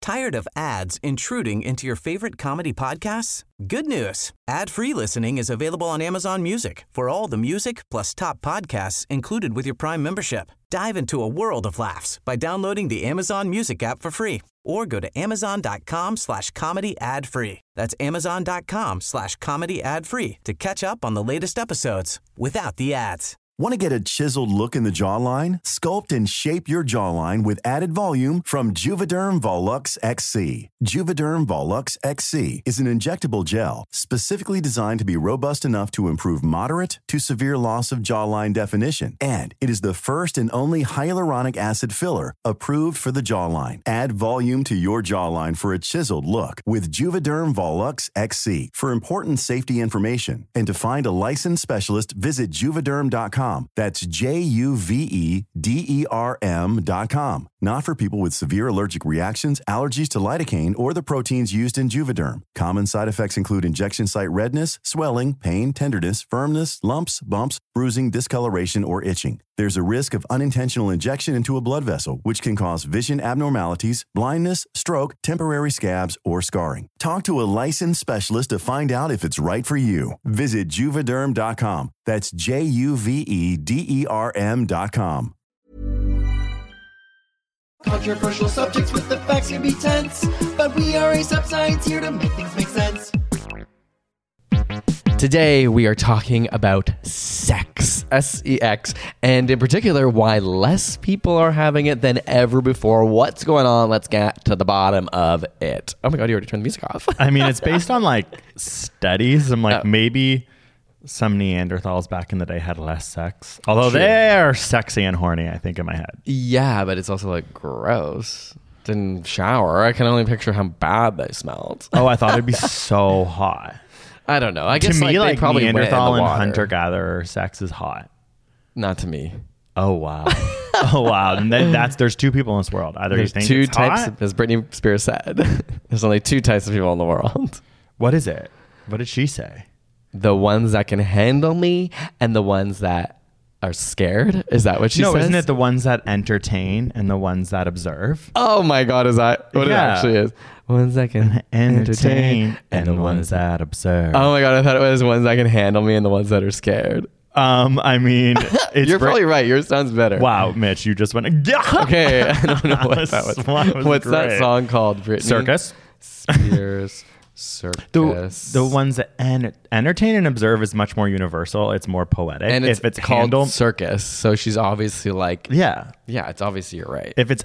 Tired of ads intruding into your favorite comedy podcasts? Good news. Ad-free listening is available on Amazon Music for all the music plus top podcasts included with your Prime membership. Dive into a world of laughs by downloading the Amazon Music app for free or go to amazon.com/comedy ad-free. That's amazon.com/comedy ad-free to catch up on the latest episodes without the ads. Want to get a chiseled look in the jawline? Sculpt and shape your jawline with added volume from Juvederm Volux XC. Juvederm Volux XC is an injectable gel specifically designed to be robust enough to improve moderate to severe loss of jawline definition. And it is the first and only hyaluronic acid filler approved for the jawline. Add volume to your jawline for a chiseled look with Juvederm Volux XC. For important safety information and to find a licensed specialist, visit Juvederm.com. That's Juvederm.com. Not for people with severe allergic reactions, allergies to lidocaine, or the proteins used in Juvederm. Common side effects include injection site redness, swelling, pain, tenderness, firmness, lumps, bumps, bruising, discoloration, or itching. There's a risk of unintentional injection into a blood vessel, which can cause vision abnormalities, blindness, stroke, temporary scabs, or scarring. Talk to a licensed specialist to find out if it's right for you. Visit Juvederm.com. That's Juvederm.com. Controversial subjects with the facts can be tense, but we are A$AP Science here to make things make sense. Today, we are talking about sex, S-E-X, and in particular, why less people are having it than ever before. What's going on? Let's get to the bottom of it. Oh my God, you already turned the music off. I mean, it's based on like studies. I'm like, maybe some Neanderthals back in the day had less sex. Although they're sexy and horny, I think, in my head. Yeah, but it's also like gross. Didn't shower. I can only picture how bad they smelled. Oh, I thought it'd be so hot. I don't know. I guess to me, like, they probably Neanderthal went in the and water. hunter-gatherer sex is hot. Not to me. Oh, wow. Oh, wow. And then there's two people in this world. Either There's you think two it's types, hot. as Britney Spears said. There's only two types of people in the world. What is it? What did she say? The ones that can handle me and the ones that are scared. Is that what she says? No, isn't it the ones that entertain and the ones that observe? Oh my God, is that what it actually is? Ones that can entertain and the ones that observe. Oh my God, I thought it was ones that can handle me and the ones that are scared. I mean, it's You're probably right. Yours sounds better. Wow, Mitch, you just went. Okay, I don't know what that was. What's that great. song called, Britney? Circus. Spears. Circus. The ones that entertain and observe is much more universal. It's more poetic. And if it's called handle, circus, so she's obviously like, yeah. it's obviously you're right. If it's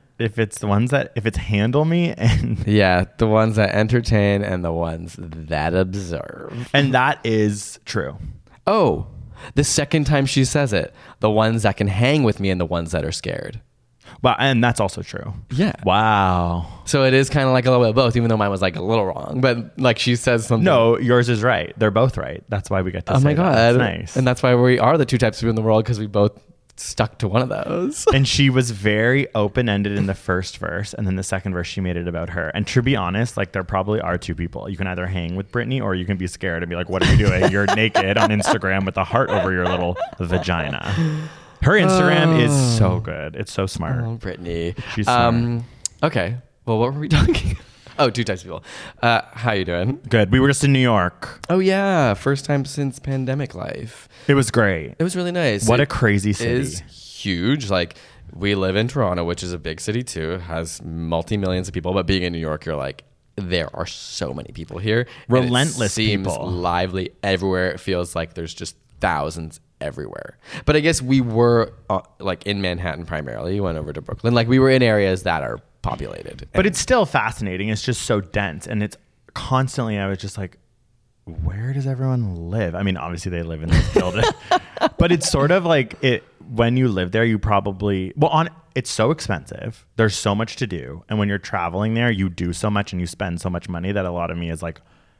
the ones that if it's handle me and Yeah, the ones that entertain and the ones that observe. and that is true. Oh, the second time she says it, the ones that can hang with me and the ones that are scared. Well, and that's also true. Yeah. Wow. So it is kind of like a little bit of both, even though mine was like a little wrong. But like she says something. No, yours is right. They're both right. That's why we get to Oh say my God. that. That's nice. And that's why we are the two types of people in the world, because we both stuck to one of those. And she was very open-ended in the first verse, and then the second verse she made it about her. And to be honest, like there probably are two people. You can either hang with Britney or you can be scared and be like, what are you doing? You're naked on Instagram with a heart over your little vagina. Her Instagram is so good. It's so smart. Oh, Britney. She's smart. Okay. Well, what were we talking? Oh, two types of people. How you doing? Good. We were just in New York. Oh yeah, first time since pandemic life. It was great. It was really nice. What It a crazy city. is huge. Like we live in Toronto, which is a big city too, has multi-millions of people. But being in New York, you're like, there are so many people here. And Relentless it seems people. lively everywhere. It feels like there's just thousands everywhere. But I guess we were like in Manhattan primarily. You went over to Brooklyn. Like we were in areas that are populated. But it's still fascinating. It's just so dense. And it's constantly, I was just like, where does everyone live? I mean, obviously they live in this building. But it's sort of like it when you live there, you probably, it's so expensive. There's so much to do. And when you're traveling there, you do so much and you spend so much money that a lot of me is like,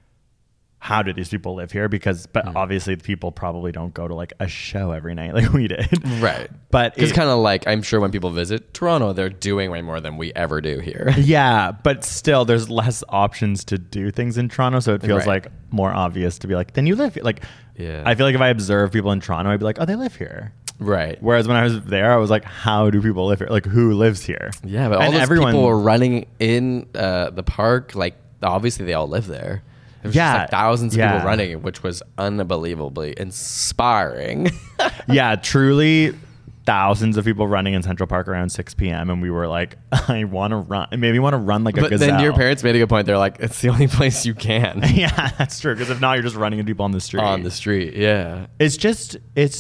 how do these people live here? But obviously people probably don't go to like a show every night like we did. Right. But it's kind of like, I'm sure when people visit Toronto, they're doing way more than we ever do here. Yeah, but still there's less options to do things in Toronto. So it feels Right. like more obvious to be like, then you live here. Like, Yeah. I feel like if I observe people in Toronto, I'd be like, oh, they live here. Right. Whereas when I was there, I was like, how do people live here? Like, who lives here? Yeah, but all And those everyone, people were running in the park. Like, obviously, they all live there. There was just like thousands of people running, which was unbelievably inspiring. Yeah, truly thousands of people running in Central Park around 6 p.m. And we were like, I want to run. Maybe want to run like a gazelle. But then your parents made a good point. They're like, it's the only place you can. Yeah, that's true. Because if not, you're just running into people on the street. On the street, yeah. It's just,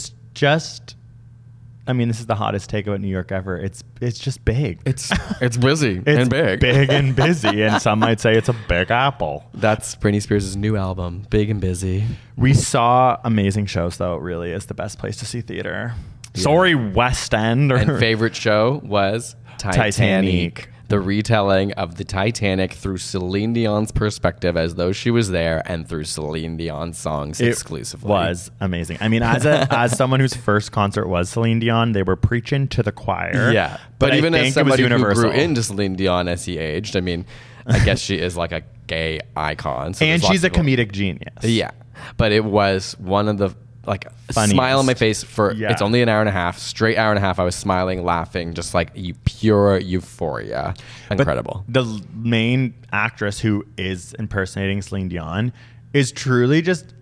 I mean, this is the hottest take about New York ever. It's just big. It's busy It's and big. Big and busy. And some might say it's a big apple. That's Britney Spears' new album, Big and Busy. We saw amazing shows, though. It really is the best place to see theater. Yeah. Sorry, West End. And favorite show was Titanic. The retelling of the Titanic through Celine Dion's perspective as though she was there and through Celine Dion's songs exclusively. It was amazing. I mean, as someone whose first concert was Celine Dion, they were preaching to the choir. Yeah. But even as somebody who grew into Celine Dion as he aged, I mean, I guess she is like a gay icon. So and she's a comedic genius. Yeah. But it was one of the like funniest. Smile on my face for it's only an hour and a half, straight hour and a half. I was smiling, laughing, just like pure euphoria. Incredible. But the main actress who is impersonating Celine Dion is truly just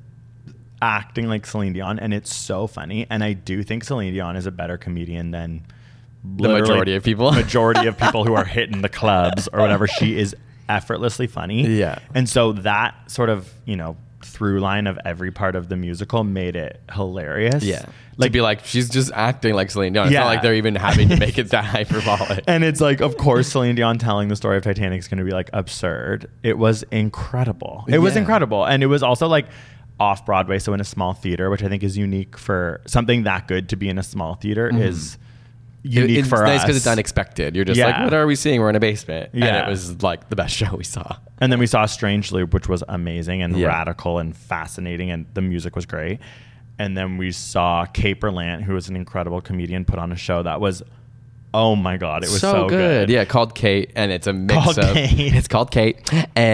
acting like Celine Dion, and it's so funny. And I do think Celine Dion is a better comedian than the majority of people. Majority of people who are hitting the clubs or whatever. She is effortlessly funny. Yeah. And so that sort of, through line of every part of the musical made it hilarious. Yeah. Like, to be like, she's just acting like Celine Dion. It's not like they're even having to make it that hyperbolic. And it's like, of course, Celine Dion telling the story of Titanic is going to be like absurd. It was incredible. It was incredible. And it was also like off Broadway. So in a small theater, which I think is unique for something that good to be in a small theater is unique for us. It's nice because it's unexpected. You're just like, what are we seeing? We're in a basement. Yeah. And it was like the best show we saw. And then we saw Strange Loop, which was amazing and radical and fascinating. And the music was great. And then we saw Kate Berlant, who was an incredible comedian, put on a show that was, oh my God, it was so good. Yeah, called Kate, and it's a mix of... It's called Kate,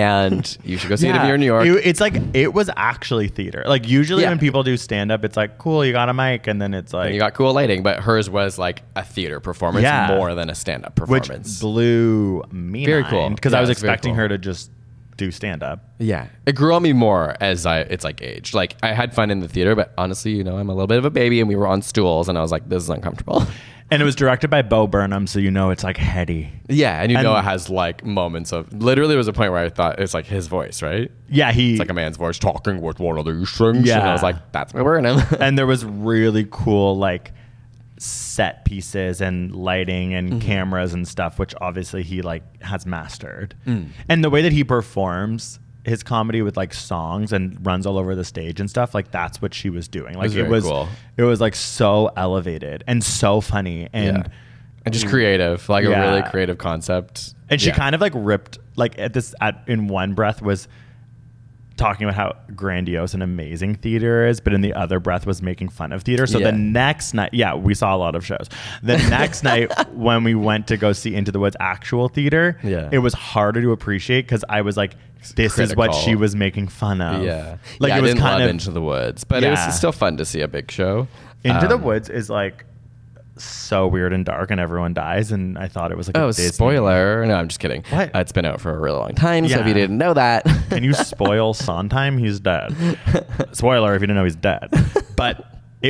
and you should go see it if you're in New York. It's like, it was actually theater. Like, usually when people do stand-up, it's like, cool, you got a mic, and then it's like... And you got cool lighting, but hers was like a theater performance more than a stand-up performance. Which blew me Very cool. Because I was expecting her to just do stand-up. Yeah. It grew on me more as it's like aged. Like, I had fun in the theater, but honestly, I'm a little bit of a baby, and we were on stools, and I was like, this is uncomfortable. And it was directed by Bo Burnham, so it's like heady. Yeah, and it has like moments of... Literally, there was a point where I thought it's like his voice, right? Yeah, it's like a man's voice talking with one of these things. Yeah. And I was like, that's Bo Burnham. And there was really cool like set pieces and lighting and cameras and stuff, which obviously he like has mastered. And the way that he performs his comedy with like songs and runs all over the stage and stuff, like that's what she was doing. Like it was cool. It was like so elevated and so funny and just creative, like a really creative concept. And she kind of like ripped like in one breath was talking about how grandiose and amazing theater is, but in the other breath was making fun of theater. So the next night, we saw a lot of shows. The next night when we went to go see Into the Woods actual theater, it was harder to appreciate because I was like, this is what she was making fun of. Yeah. Like it was didn't kind love of Into the Woods, but it was still fun to see a big show. Into the Woods is like so weird and dark and everyone dies, and I thought it was like a Disney. Spoiler. No, I'm just kidding. What? It's been out for a really long time, so if you didn't know that. Can you spoil Sondheim? He's dead. Spoiler if you didn't know he's dead. But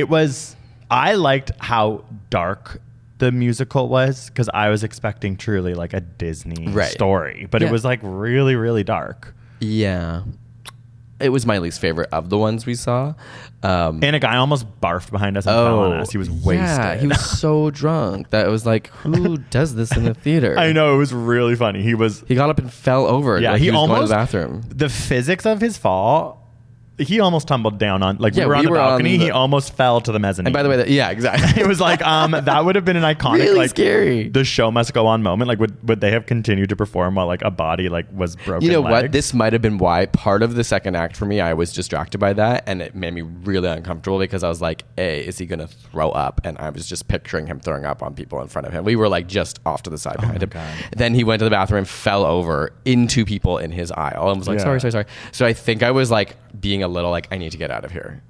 I liked how dark the musical was because I was expecting truly like a Disney story, but it was like really, really dark. Yeah. It was my least favorite of the ones we saw. And a guy almost barfed behind us and fell on us. He was wasted. Yeah, he was so drunk that it was like, who does this in the theater? I know, it was really funny. He got up and fell over. Yeah, like he was almost going to the bathroom. The physics of his fall. He almost tumbled down on, like, we were on the balcony. He almost fell to the mezzanine. And by the way, exactly. It was like, that would have been an iconic, really like, scary. The show must go on moment. Like, would they have continued to perform while, like, a body, like, was broken? You know what? This might have been why part of the second act for me, I was distracted by that. And it made me really uncomfortable because I was like, A, is he going to throw up? And I was just picturing him throwing up on people in front of him. We were, like, just off to the side behind him. God. Then he went to the bathroom, fell over into people in his aisle and was like, sorry. So I think I was, like, being a little like, I need to get out of here.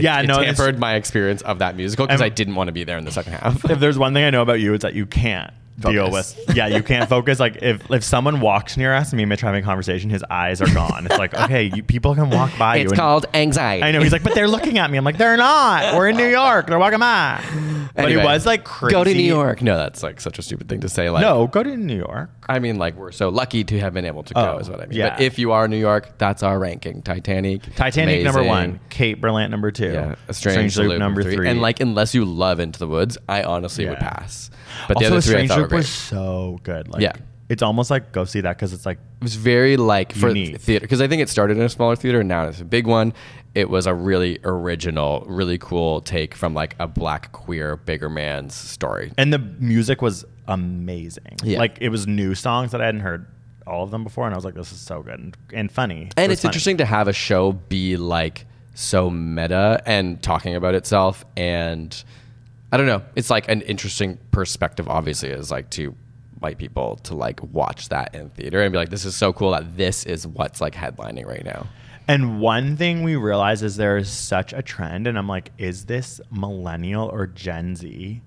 it Yeah, no, it's- tampered my experience of that musical because I'm- I didn't want to be there in the second half. If there's one thing I know about you, it's that you can't deal Focus. with. Yeah, you can't focus. Like if someone walks near us, me and Mitch having a conversation, his eyes are gone. It's like, okay, people can walk by you. It's and- called anxiety. I know. He's like, but they're looking at me. I'm like, they're not. We're in New York. They're walking by. But Anyway, it was like crazy. Go to New York. No, that's like such a stupid thing to say. Like, No, go to New York. I mean, like, we're so lucky to have been able to go, Oh, is what I mean. yeah. But if you are New York, that's our ranking. Titanic, Number amazing. 1, Kate Berlant number 2, Yeah, A Strange Loop number 3. And like, unless you love Into the Woods, I honestly would Yeah. pass. But also, the other three I Strange thought were Loop great. was so good. Like, Yeah. it's almost like go see that because it's like It was very like for Unique. theater, because I think it started in a smaller theater and now it's a big one. It was a really original, really cool take from like a black queer bigger man's story. and the music was amazing. Yeah. Like it was new songs that I hadn't heard all of them before, and I was like, this is so good and funny. It And was it's funny. interesting to have a show be like so meta and talking about itself. And I don't know, it's like an interesting perspective, obviously, is like to white people to like watch that in theater and be like, this is so cool that this is what's like headlining right now. And one thing we realize is there is such a trend, and I'm like, is this millennial or Gen Z?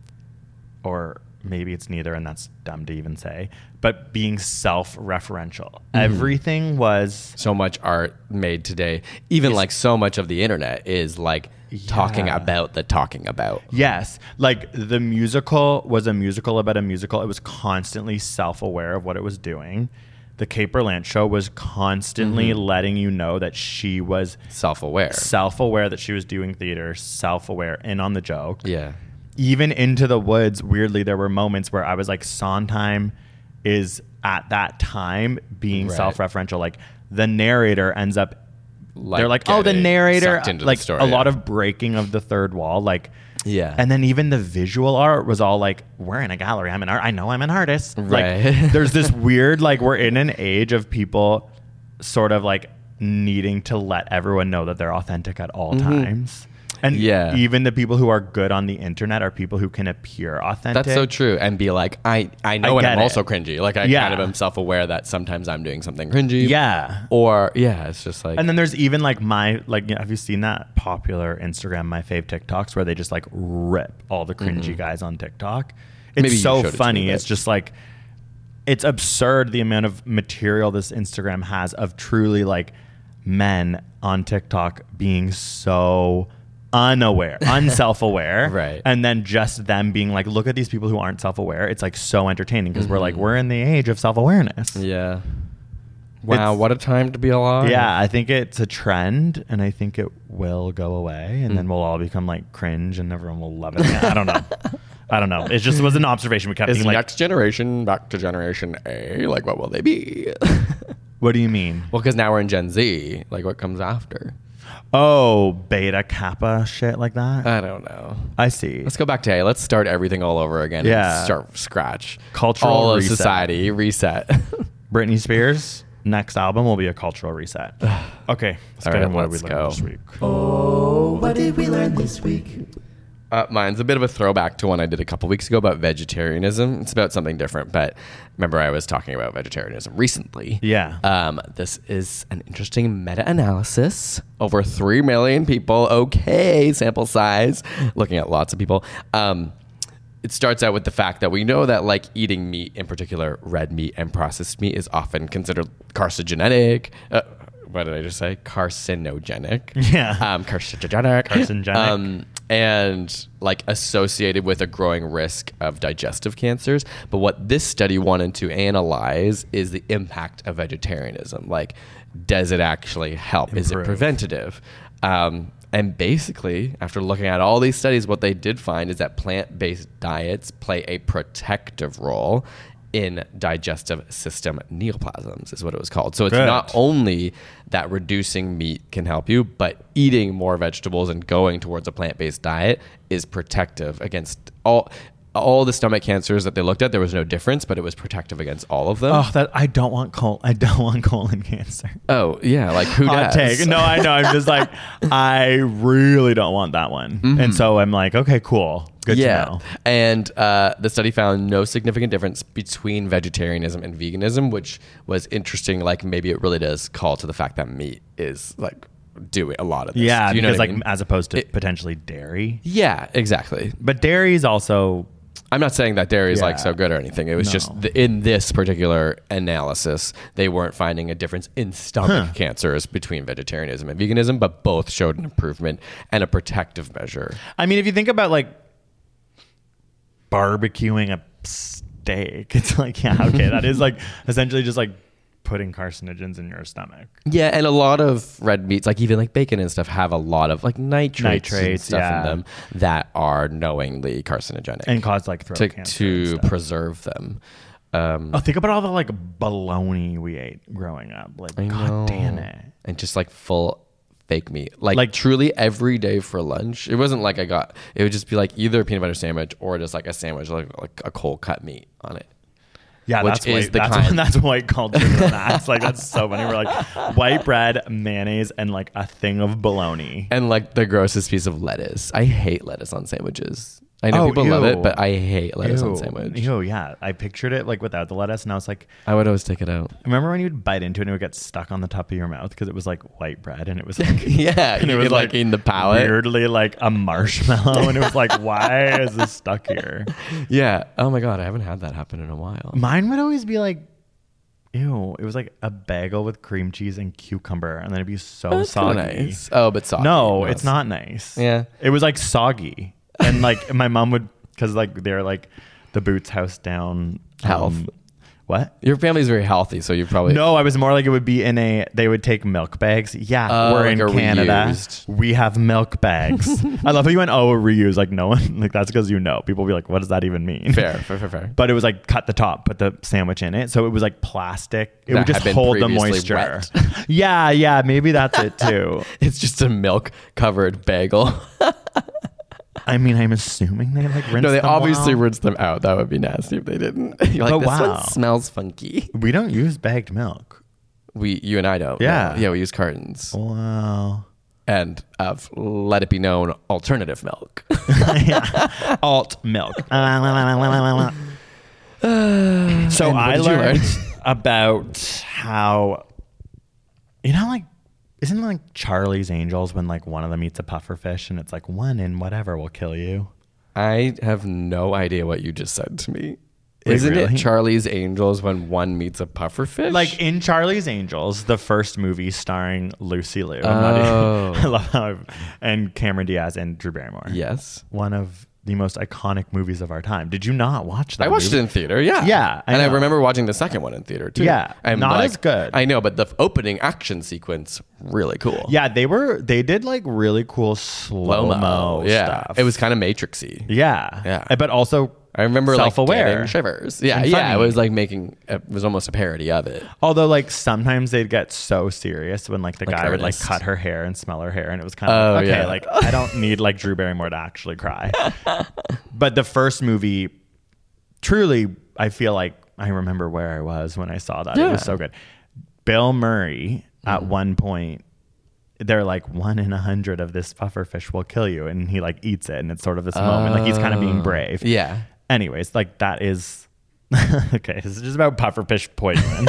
Or maybe it's neither, and that's dumb to even say, but being self-referential. Everything was So much art made today, even like so much of the internet is like talking Yeah. about the talking about. Yes. Like the musical was a musical about a musical. It was constantly self-aware of what it was doing. The Kate Berlant show was constantly letting you know that she was Self-aware. self-aware that she was doing theater, self-aware, in on the joke. Yeah. Even Into the Woods, weirdly, there were moments where I was like, Sondheim is at that time being Right. self-referential. Like the narrator ends up Like they're like, oh, the getting narrator, sucked into the like story, a lot yeah. of breaking of the third wall, like, Yeah. And then even the visual art was all like, we're in a gallery. I'm an art. I know I'm an artist. Right. Like, there's this weird, like, we're in an age of people sort of like needing to let everyone know that they're authentic at all times. And Yeah. even the people who are good on the internet are people who can appear authentic. That's so true. And be like, I know, and get I'm it. also cringy. Like, I Yeah. kind of am self-aware that sometimes I'm doing something cringy. Yeah. Or, yeah, it's just like, And then there's even like have you seen that popular Instagram, my fave TikToks, where they just like rip all the cringy guys on TikTok? It's Maybe you so showed it to funny. me, It's but- just like, it's absurd the amount of material this Instagram has of truly like men on TikTok being so unself-aware. Right. And then just them being like, look at these people who aren't self-aware. It's like so entertaining because we're like, we're in the age of self-awareness. yeah. Wow, It's- what a time to be alive. Yeah, I think it's a trend, and I think it will go away, and then we'll all become like cringe, and everyone will love it. I don't know. I don't know. It just was an observation. We kept Is being like, next generation back to generation A? Like, what will they be? "What do you mean? Well, because now we're in Gen Z. Like, what comes after? Oh, beta kappa shit like that." I don't know. I see. Let's go back to A. Let's start everything all over again. Yeah. And start from scratch. Cultural all reset. of society reset. Britney Spears' next album will be a cultural reset. Okay, let's All get right, into what let's we go. learned this week. Oh, what did we learn this week? Mine's a bit of a throwback to one I did a couple weeks ago about vegetarianism. It's about something different, but remember I was talking about vegetarianism recently. Yeah. This is an interesting meta-analysis. Over 3 million people. Okay, sample size. Looking at lots of people. It starts out with the fact that we know that like eating meat, in particular red meat and processed meat, is often considered carcinogenic. What did I just say? Carcinogenic. Yeah. Carcinogenic. Carcinogenic. And like associated with a growing risk of digestive cancers. But what this study wanted to analyze is the impact of vegetarianism. Like, does it actually help? Is it Improve. preventative? And basically, after looking at all these studies, what they did find is that plant-based diets play a protective role in digestive system neoplasms, is what it was called. So it's Good. not only that reducing meat can help you, but eating more vegetables and going towards a plant-based diet is protective against all the stomach cancers that they looked at. There was no difference, but it was protective against all of them. Oh, that I don't want colon cancer. Oh, yeah, like who Hot does? take. No, I know. I'm just like, I really don't want that one. And so I'm like, okay, cool. Good to know. And the study found no significant difference between vegetarianism and veganism, which was interesting. Like, maybe it really does call to the fact that meat is like do a lot of this. Yeah, Do you know because what I like mean? as opposed to potentially dairy. Yeah, exactly. But dairy is also I'm not saying that dairy is like Yeah. so good or anything. It was just in this particular analysis, they weren't finding a difference in stomach cancers between vegetarianism and veganism, but both showed an improvement and a protective measure. I mean, if you think about like barbecuing a steak, it's like, yeah, okay, that is like essentially just like putting carcinogens in your stomach. Yeah, and a lot of red meats, like even like bacon and stuff, have a lot of like nitrates and stuff yeah. in them that are knowingly carcinogenic And cause like throat cancer and to stuff. preserve them. Oh, think about all the like bologna we ate growing up. Like, I God know. damn it. And just like full fake meat. Like truly every day for lunch. It wasn't like it would just be like either a peanut butter sandwich or just like a sandwich, like a cold cut meat on it. Yeah, Which that's is white. the kind- That's white culture to the max. Like, that's so funny. We're like white bread, mayonnaise, and like a thing of bologna. And like the grossest piece of lettuce. I hate lettuce on sandwiches. I know people love it, but I hate lettuce on sandwich. Ew, yeah. I pictured it like without the lettuce, and I was like, I would always take it out. remember when you'd bite into it and it would get stuck on the top of your mouth because it was like white bread and it was like, Yeah, and you could like in the palate. weirdly like a marshmallow, and it was like, why is this stuck here? Yeah. Oh my God, I haven't had that happen in a while. Mine would always be like, ew. It was like a bagel with cream cheese and cucumber, and then it'd be so That's soggy. kinda nice. Oh, but soggy. No, it's not nice. Yeah. It was like soggy. And like my mom would, because like they're like the Boots house down. Health. What? Your family's very healthy, so you probably No, I was more like it would be in they would take milk bags. Yeah, we're like in a Canada. reused. We have milk bags. I love how you went, oh, reuse. Like no one, like that's because people will be like, what does that even mean? Fair. But it was like cut the top, put the sandwich in it. So it was like plastic. It That would just had been hold the previously moisture. wet. Yeah, maybe that's it too. It's just a milk covered bagel. I mean, I'm assuming they like rinse No, they them obviously well. rinsed them out. That would be nasty if they didn't. You're like, But this wow. one smells funky. We don't use bagged milk. You and I don't. Yeah. No. Yeah, we use cartons. Wow. And of, let it be known, alternative milk. Alt milk. So And I what did you learned learn? about how, like, isn't it like Charlie's Angels when like one of them eats a puffer fish and it's like one in whatever will kill you? I have no idea what you just said to me. Wait, Isn't really? it Charlie's Angels when one meets a pufferfish? Like in Charlie's Angels, the first movie starring Lucy Liu. Oh. I love how and Cameron Diaz and Drew Barrymore. Yes. One of the most iconic movies of our time. Did you not watch that? I watched movie? it in theater, yeah. Yeah, I and I know. remember watching the second one in theater, too. Yeah, I'm not as good. I know, but the opening action sequence, really cool. Yeah, they did like really cool slow-mo Yeah. stuff. It was kind of Matrixy. Yeah. Yeah. But also I remember self-aware. like getting shivers. Yeah, and yeah. It funny. was like it was almost a parody of it. Although like sometimes they'd get so serious when like the Like guy would like earnest. cut her hair and smell her hair, and it was kind of like, okay, yeah. like I don't need like Drew Barrymore to actually cry. But the first movie, truly, I feel like I remember where I was when I saw that. It was so good. Bill Murray at one point, they're like 1 in 100 of this pufferfish will kill you, and he like eats it, and it's sort of this moment like he's kind of being brave. Yeah. Anyways, like that is okay. This is just about pufferfish poison.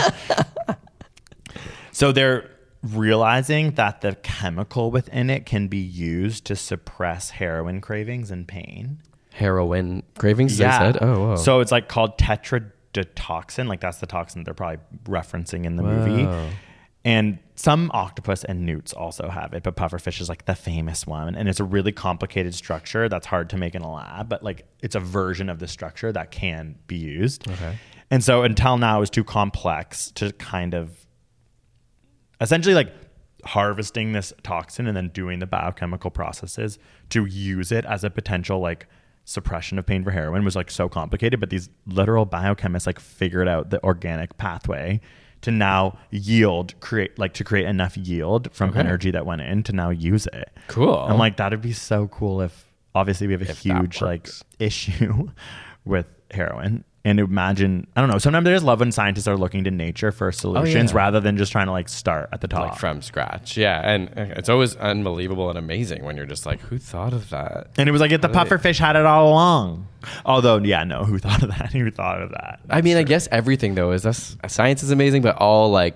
So they're realizing that the chemical within it can be used to suppress heroin cravings and pain. Heroin cravings, they said? Oh, whoa. So it's like called tetrodotoxin. Like that's the toxin that they're probably referencing in the movie. And some octopus and newts also have it, but pufferfish is like the famous one. And it's a really complicated structure that's hard to make in a lab, but like it's a version of the structure that can be used. Okay. And so until now it was too complex to kind of essentially like harvesting this toxin and then doing the biochemical processes to use it as a potential like suppression of pain for heroin was like so complicated. But these literal biochemists like figured out the organic pathway to now create enough yield from energy that went in to now use it. Cool. I'm like, that'd be so cool if obviously we have a If that huge like works. issue with heroin. And imagine, I don't know, sometimes I just love when scientists are looking to nature for solutions yeah. rather than just trying to like start at the top. Like from scratch. Yeah. And it's always unbelievable and amazing when you're just like, who thought of that? And it was like, the pufferfish had it all along. Although, yeah, no, who thought of that? Who thought of that? I mean, I guess everything though is science is amazing, but all like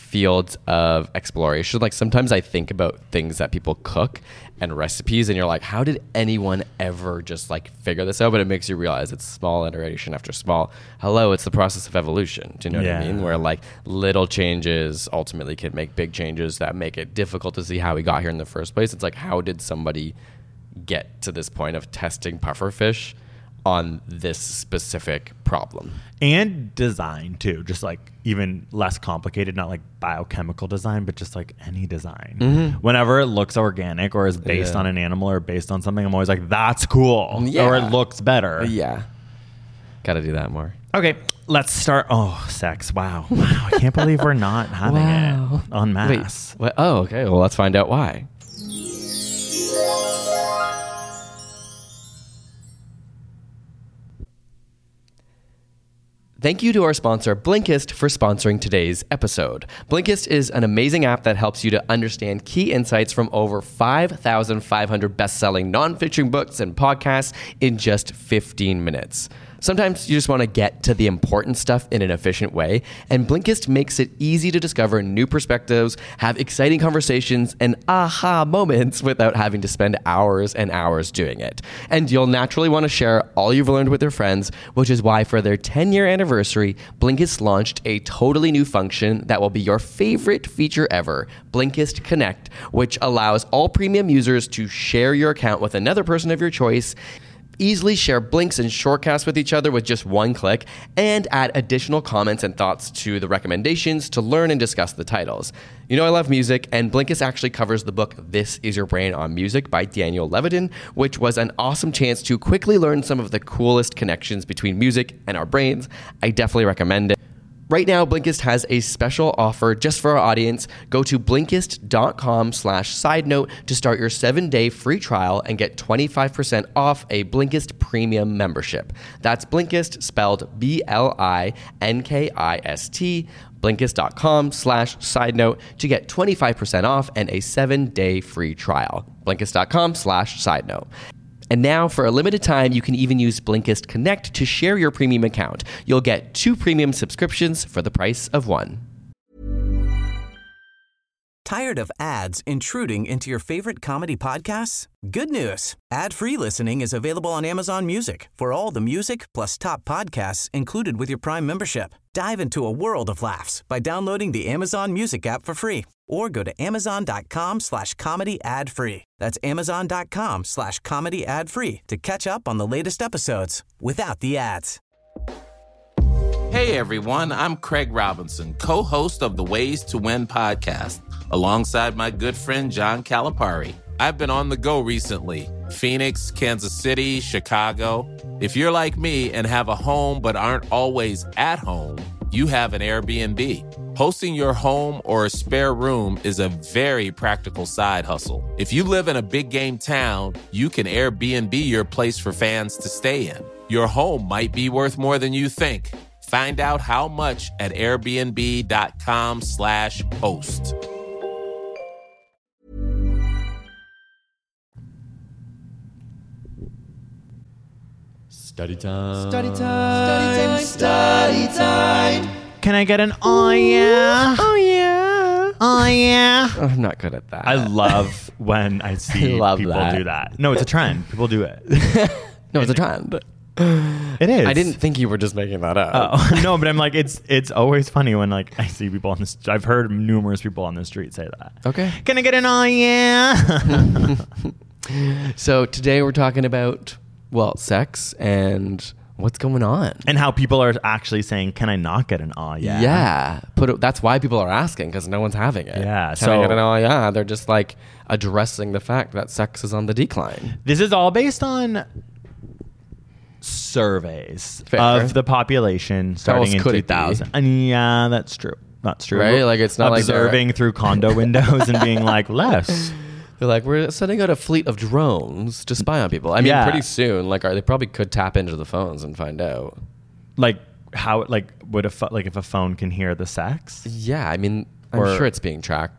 fields of exploration. Like sometimes I think about things that people cook and recipes, and you're like, how did anyone ever just like figure this out? But it makes you realize it's small iteration after small. Hello, it's the process of evolution. Do you know what I mean? Where like little changes ultimately can make big changes that make it difficult to see how we got here in the first place. It's like, how did somebody get to this point of testing pufferfish on this specific problem? And design too, just like even less complicated, not like biochemical design, but just like any design. Whenever it looks organic or is based on an animal or based on something, I'm always like, that's cool. Or it looks better. Yeah. Gotta do that more. Okay, let's start. Oh, sex. Wow. I can't believe we're not having it en masse. Wait, what? Oh, okay. Well, let's find out why. Thank you to our sponsor, Blinkist, for sponsoring today's episode. Blinkist is an amazing app that helps you to understand key insights from over 5,500 best-selling nonfiction books and podcasts in just 15 minutes. Sometimes you just want to get to the important stuff in an efficient way, and Blinkist makes it easy to discover new perspectives, have exciting conversations, and aha moments without having to spend hours and hours doing it. And you'll naturally want to share all you've learned with your friends, which is why for their 10-year anniversary, Blinkist launched a totally new function that will be your favorite feature ever, Blinkist Connect, which allows all premium users to share your account with another person of your choice, easily share blinks and shortcasts with each other with just one click, and add additional comments and thoughts to the recommendations to learn and discuss the titles. You know I love music, and Blinkist actually covers the book This Is Your Brain on Music by Daniel Levitin, which was an awesome chance to quickly learn some of the coolest connections between music and our brains. I definitely recommend it. Right now, Blinkist has a special offer just for our audience. Go to Blinkist.com/sidenote to start your 7-day free trial and get 25% off a Blinkist premium membership. That's Blinkist, spelled Blinkist, Blinkist.com/sidenote to get 25% off and a 7-day free trial. Blinkist.com/sidenote. And now, for a limited time, you can even use Blinkist Connect to share your premium account. You'll get 2 premium subscriptions for the price of 1. Tired of ads intruding into your favorite comedy podcasts? Good news. Ad-free listening is available on Amazon Music for all the music plus top podcasts included with your Prime membership. Dive into a world of laughs by downloading the Amazon Music app for free or go to amazon.com/comedy ad-free. That's amazon.com/comedy ad-free to catch up on the latest episodes without the ads. Hey everyone, I'm Craig Robinson, co-host of the Ways to Win podcast, alongside my good friend John Calipari. I've been on the go recently. Phoenix, Kansas City, Chicago. If you're like me and have a home but aren't always at home, you have an Airbnb. Hosting your home or a spare room is a very practical side hustle. If you live in a big game town, you can Airbnb your place for fans to stay in. Your home might be worth more than you think. Find out how much at airbnb.com/host. Study time. Study time. Study time. Can I get an oh yeah? Oh, yeah. Oh yeah. Oh, I'm not good at that. I love when I see love people that. do that. No, it's a trend. People do it. No, it's a trend. It is. I didn't think you were just making that up. Oh no, but I'm like, it's always funny when like I see people on this. I've heard numerous people on the street say that. Okay. Can I get an oh yeah? So today we're talking about, well, sex and what's going on. And how people are actually saying, "Can I not get an oh yeah?" Yeah. That's why people are asking, because no one's having it. Yeah, Can I get an oh yeah? They're just like addressing the fact that sex is on the decline. This is all based on surveys Fair. of the population starting in could it be? 2000. And yeah, that's true. That's true. Right? Like, it's not like they're- observing through condo windows and being like, less. They're like, we're sending out a fleet of drones to spy on people. I mean, Yeah. pretty soon, like, they probably could tap into the phones and find out. Like how? Like would if a phone can hear the sex? Yeah, I mean, I'm Or- sure it's being tracked.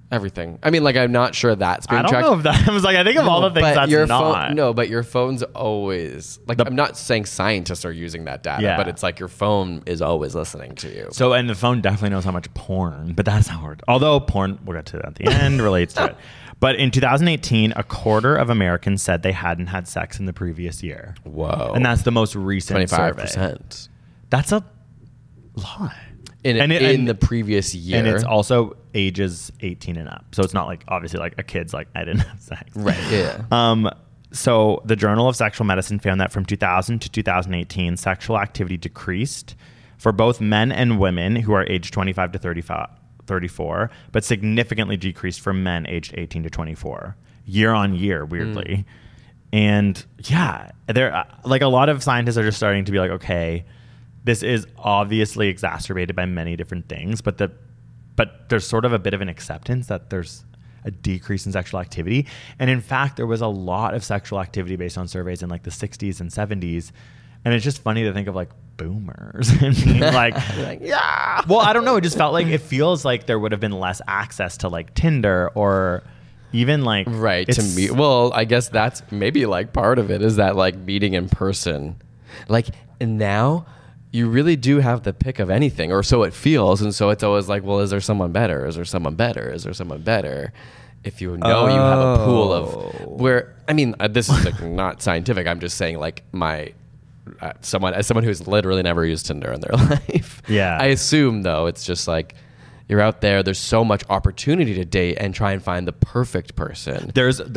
Everything. I mean, like, I'm not sure that's being I don't tracked. know if that. I was like, I think of all the things that's your not. phone, no, but your phone's always like. I'm not saying scientists are using that data, Yeah. but it's like your phone is always listening to you. So, and the phone definitely knows how much porn, but that's not hard. Although porn, we'll get to that at the end, relates to it. But in 2018, a quarter of Americans said they hadn't had sex in the previous year. Whoa. And that's the most recent 25%. survey. That's a lot. In the previous year. And it's also ages 18 and up. So it's not like, obviously, like a kid's like, I didn't have sex. Right, yeah. So the Journal of Sexual Medicine found that from 2000 to 2018, sexual activity decreased for both men and women who are aged 25 to 34, but significantly decreased for men aged 18 to 24 year on year, weirdly. And yeah, there like a lot of scientists are just starting to be like, okay, this is obviously exacerbated by many different things, but there's sort of a bit of an acceptance that there's a decrease in sexual activity. And in fact, there was a lot of sexual activity based on surveys in like the 60s and 70s. And it's just funny to think of like boomers and being like, yeah. Well, I don't know. It just it feels like there would have been less access to like Tinder or even like. Right. To meet. Well, I guess that's maybe like part of it is that like meeting in person. Like, and now you really do have the pick of anything, or so it feels. And so it's always like, well, is there someone better? Is there someone better? Is there someone better? If you know you have a pool of where, I mean, this is like not scientific. I'm just saying like as someone who's literally never used Tinder in their life. Yeah. I assume though, it's just like you're out there. There's so much opportunity to date and try and find the perfect person.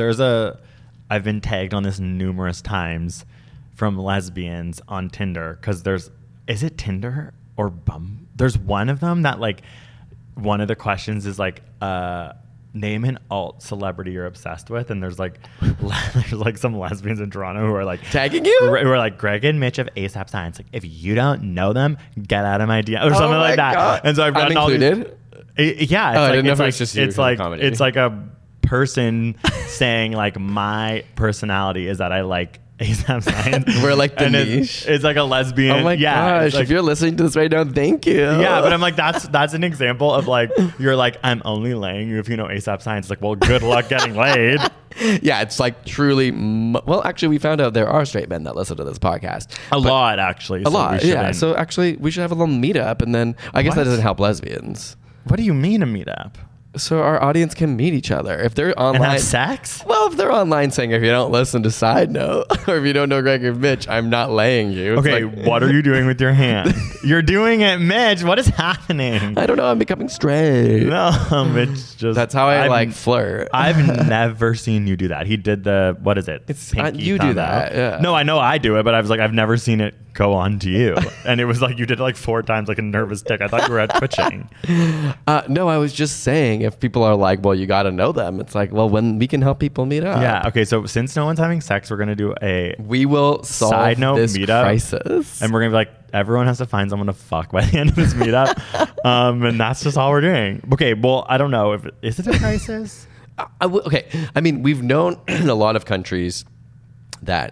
I've been tagged on this numerous times from lesbians on Tinder because is it Tinder or Bumble? There's one of them that like one of the questions is like name an alt celebrity you're obsessed with, and there's like some lesbians in Toronto who are like tagging you, who are like Greg and Mitch of ASAP Science. Like if you don't know them, get out of my DM or something like that. God. And so I've gotten all included. Yeah, I didn't know if it's just you. It's like a person saying like my personality is that I like ASAP Science. We're like the and niche. It's like a lesbian. Oh my gosh! Like, if you're listening to this right now, thank you. Yeah, but I'm like that's an example of like you're like I'm only laying you if you know ASAP Science. It's like, well, good luck getting laid. Yeah, it's like truly. Well, actually, we found out there are straight men that listen to this podcast. A lot, actually. A lot. Yeah. So actually, we should have a little meetup, and then I guess that doesn't help lesbians. What do you mean a meetup? So our audience can meet each other if they're online. And have sex? Well, if they're online saying, if you don't listen to Side Note, or if you don't know Greg or Mitch, I'm not laying you. It's okay, like, what are you doing with your hand? You're doing it, Mitch. What is happening? I don't know. I'm becoming straight. No, Mitch just... That's how I like flirt. I've never seen you do that. He did what is it? It's you do that. Yeah. No, I know I do it, but I was like, I've never seen it go on to you. And it was like, you did it like 4 times like a nervous tick. I thought you were at twitching. No, I was just saying, if people are like, well, you got to know them. It's like, well, when we can help people meet up. Yeah. Okay. So since no one's having sex, we're going to do we will solve Side Note this meetup crisis. And we're going to be like, everyone has to find someone to fuck by the end of this meetup. And that's just all we're doing. Okay. Well, I don't know. Is it a crisis? Okay. I mean, we've known in a lot of countries that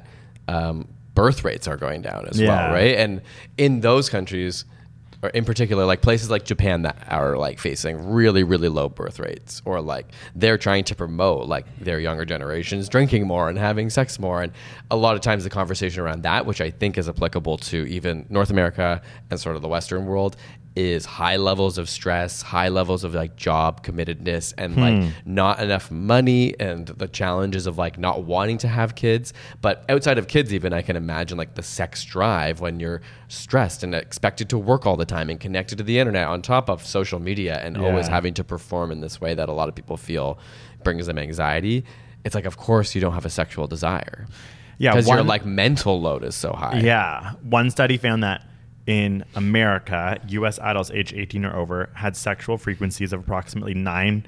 birth rates are going down as well, right? And in those countries, or in particular, like places like Japan that are like facing really, really low birth rates, or like they're trying to promote like their younger generations drinking more and having sex more. And a lot of times the conversation around that, which I think is applicable to even North America and sort of the Western world, is high levels of stress, high levels of like job committedness, and like not enough money, and the challenges of like not wanting to have kids. But outside of kids, even I can imagine like the sex drive when you're stressed and expected to work all the time and connected to the internet on top of social media, and always having to perform in this way that a lot of people feel brings them anxiety. It's like, of course you don't have a sexual desire. Yeah. Because your like mental load is so high. Yeah. One study found that in America, U.S. adults aged 18 or over had sexual frequencies of approximately nine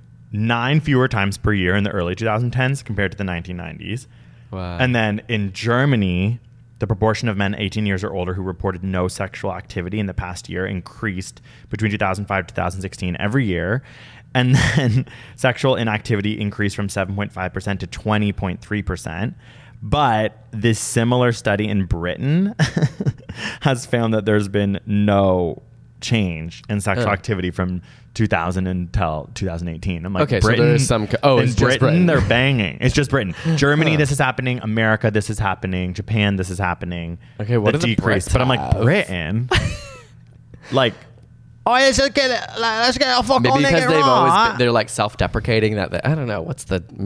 fewer times per year in the early 2010s compared to the 1990s. Wow. And then in Germany, the proportion of men 18 years or older who reported no sexual activity in the past year increased between 2005 to 2016 every year. And then sexual inactivity increased from 7.5% to 20.3%. But this similar study in Britain has found that there's been no change in sexual activity from 2000 until 2018. I'm like, Okay, Britain, so there's some... in it's just Britain. they're banging. It's just Britain. Germany, this is happening. America, this is happening. Japan, this is happening. Okay, what the do the decrease? Brits But I'm like, have? Britain, like, oh, let's get a fuck Maybe on because it, they've raw. always been, they're like self-deprecating that I don't know what's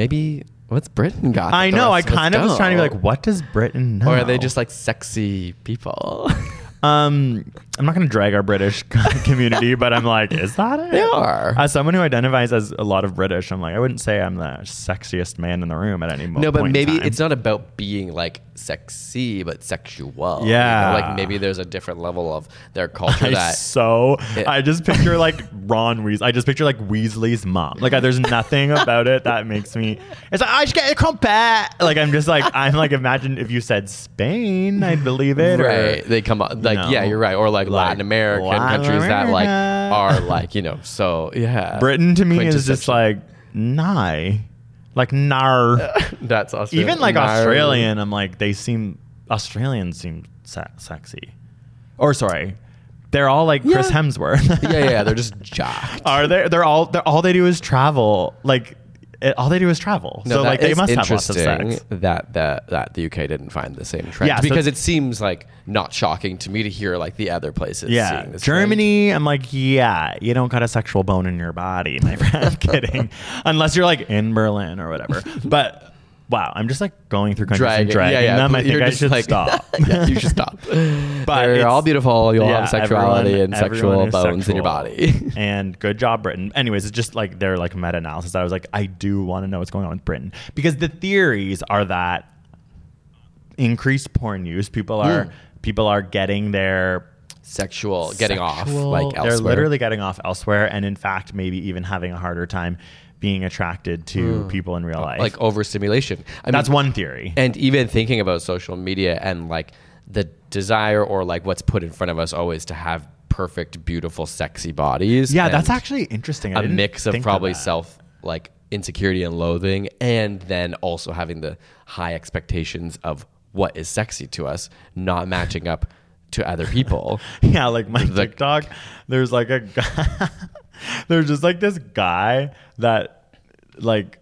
Britain got that I the know. I rest of us kind of was trying to be don't? like, what does Britain know? Or are they just like sexy people? I'm not going to drag our British community, but I'm like, is that it? They are. As someone who identifies as a lot of British, I'm like, I wouldn't say I'm the sexiest man in the room at any moment. No, but maybe it's not about being like sexy, but sexual. Yeah. You know, like maybe there's a different level of their culture that. I just picture like Ron Weasley. I just picture like Weasley's mom. Like there's nothing about it that makes me. It's like I should get a crumpet. Like I'm like imagine if you said Spain, I'd believe it. Right. Or, They come up like, know, yeah, you're right. Or like Latin American countries that like America. are like, you know, so yeah. Britain to me is just Quintessential. like nigh, like nar. That's Australian. Even like Nar- Australian, I'm like Australians seem sexy. Or sorry, they're all like Chris Hemsworth. Yeah, they're just jacked. Are they? They're all they do is travel. Like all they do is travel. No, so that like they is must have lots of interesting sex. that the UK didn't find the same trend. Yeah, so- because it seems like not shocking to me to hear like the other places. Yeah, seeing this Germany. I'm like, yeah, you don't got a sexual bone in your body, my friend. I'm kidding, unless you're like in Berlin or whatever. But wow, I'm just like going through countries and dragging them. I think I should stop. Yeah, you should stop. But They're it's- all beautiful. You'll have sexuality everyone- and sexual everyone is bones in your sexual. body. And good job, Britain. Anyways, it's just like their like meta-analysis. I was like, I do want to know what's going on with Britain because the theories are that increased porn use, people are getting their Getting off like elsewhere. They're literally getting off elsewhere, and in fact, maybe even having a harder time being attracted to people in real life. like overstimulation. That's one theory. And even thinking about social media and like the desire or like what's put in front of us always to have perfect, beautiful, sexy bodies. Yeah, and that's actually interesting. I a didn't mix of think probably that. self like insecurity and loathing, and then also having the high expectations of what is sexy to us not matching up to other people. Yeah, like my TikTok, there's like a guy, there's just like this guy that like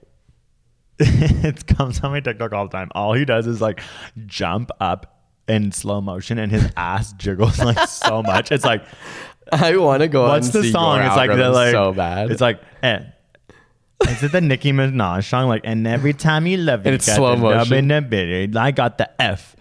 it comes on my TikTok all the time. All he does is like jump up in slow motion and his ass jiggles like so much. It's like, I want to go what's and the see song? your It's like the algorithm like so bad. It's like is it the Nicki Minaj song? Like, and every time you love it, And you it's got slow the nub motion. in the bit. I got the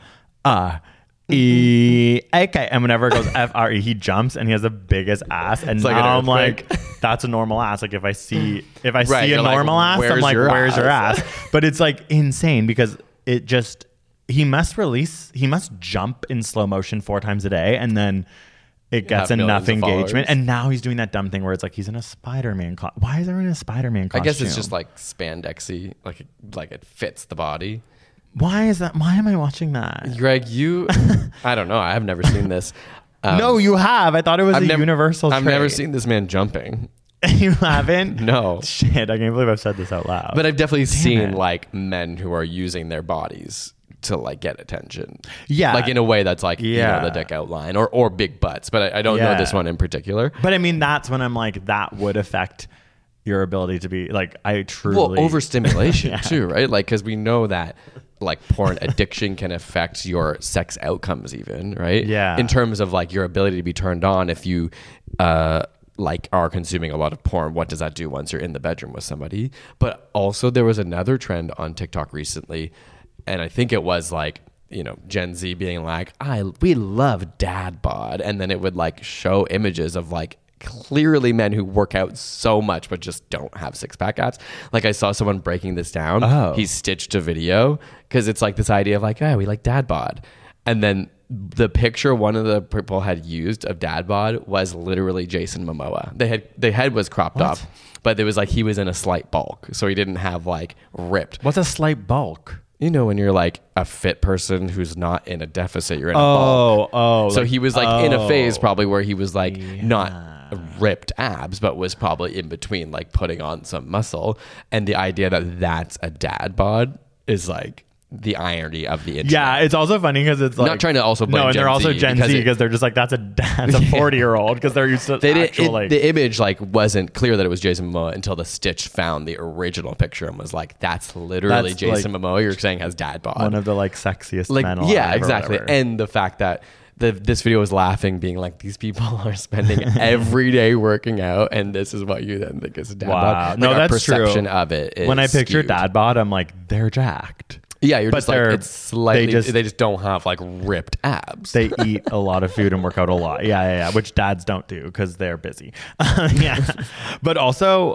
F-R-E. Okay, and whenever it goes F-R-E, he jumps and he has the biggest ass. And like an now I'm earthquake. like, that's a normal ass. Like if I see Right, a you're like, normal ass, I'm where's like, your where's your ass? ass? But it's like insane because it just he must jump in slow motion 4 times a day, and then it gets have enough millions of engagement. followers. And now he's doing that dumb thing where it's like he's in a Spider-Man why is there in a Spider-Man I costume? guess it's just like spandexy, like it fits the body. why is that? Why am I watching that? Greg, you, I don't know. I have never seen this. No, you have. I thought it was a universal I've never trait. seen this man jumping. You haven't? No. Shit, I can't believe I've said this out loud. But I've definitely seen it. like men who are using their bodies to like get attention. Yeah. Like in a way that's like, Yeah. you know, the dick outline or big butts. But I don't know Yeah. this one in particular. But I mean, that's when I'm like, that would affect your ability to be like, I truly. Well, overstimulation too, right? Like, because we know that like porn addiction can affect your sex outcomes even, right? Yeah. In terms of like your ability to be turned on if you like are consuming a lot of porn, what does that do once you're in the bedroom with somebody? But also there was another trend on TikTok recently, and I think it was like, you know, Gen Z being like, we love dad bod, and then it would like show images of like clearly men who work out so much but just don't have six-pack abs. Like I saw someone breaking this down. Oh. He stitched a video because it's like this idea of like, we like dad bod, and then the picture one of the people had used of dad bod was literally Jason Momoa. The head was cropped up, but it was like he was in a slight bulk, so he didn't have like ripped. What's a slight bulk? You know, when you're like a fit person who's not in a deficit, you're in a bulk. So he was like in a phase probably where he was like not ripped abs, but was probably in between like putting on some muscle. And the idea that that's a dad bod is like the irony of the internet. Yeah, it's also funny because it's like Not trying to also blame no, and Gen they're also Z Gen because Z it- because they're just like that's a 40-year-old because they're used to the image like wasn't clear that it was Jason Momoa until the Stitch found the original picture and was like, that's literally That's, Jason like, Momoa. You're saying has dad bod. one of the like sexiest like men alive. yeah, or exactly. whatever. And the fact that this video was laughing, being like, these people are spending every day working out, and this is what you then think is dad bod. Wow. Like, No, our that's perception true. of it is When I picture skewed. dad bod, I'm like, they're jacked. Yeah, you're But just like, they're- it's slightly, they they just don't have like ripped abs. They eat a lot of food and work out a lot. Yeah. Which dads don't do because they're busy. Yeah. But also,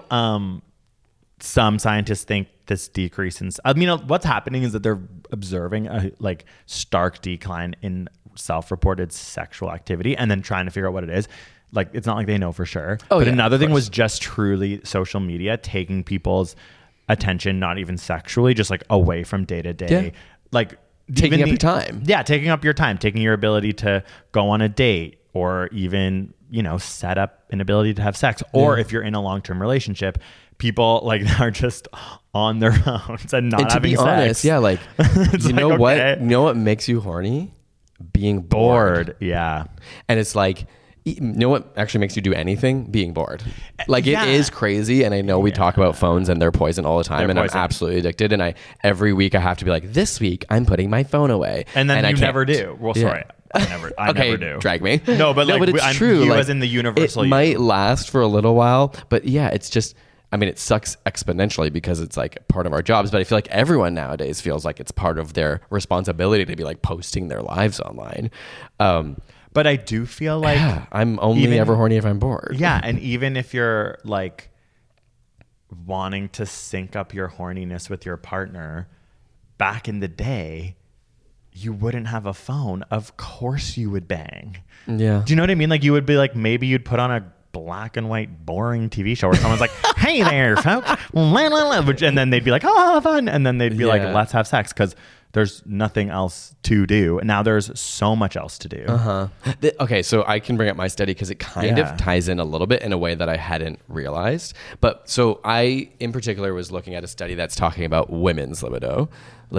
some scientists think this decrease in, I mean, what's happening is that they're observing a like stark decline in self-reported sexual activity and then trying to figure out what it is. Like, it's not like they know for sure. Oh, but yeah, another of thing course. was just truly social media taking people's attention, not even sexually, just like away from day to day. Yeah. Like, Taking even up your time. Yeah, taking up your time, taking your ability to go on a date or even, set up an ability to have sex. Or if you're in a long-term relationship, people like are just on their phones and not And to having be sex. honest, yeah, like It's you know like, what? okay. You know what makes you horny? Being bored. Bored. Yeah. And it's like, you know what actually makes you do anything? Being bored. Like Yeah. it is crazy. And I know we talk about phones and their poison all the time. They're And poison. I'm absolutely addicted. And every week I have to be like, this week I'm putting my phone away. And then I you can't. never do. Well, Yeah. sorry. I Okay, never do. drag me. No, but like, it's I'm true. you Like, as in the universal It you. might last for a little while, but yeah, it's just. I mean, it sucks exponentially because it's like part of our jobs, but I feel like everyone nowadays feels like it's part of their responsibility to be like posting their lives online. But I do feel like Yeah, I'm only even- ever horny if I'm bored. Yeah, and even if you're like wanting to sync up your horniness with your partner, back in the day, you wouldn't have a phone. Of course you would bang. Yeah. Do you know what I mean? Like you would be like, maybe you'd put on a black and white boring TV show where someone's like, hey there, folks. And then they'd be like, oh, fun. And then they'd be like, Yeah. let's have sex because there's nothing else to do. Now there's so much else to do. Okay, so I can bring up my study because it kind Yeah. of ties in a little bit in a way that I hadn't realized. But so I, in particular, was looking at a study that's talking about women's libido.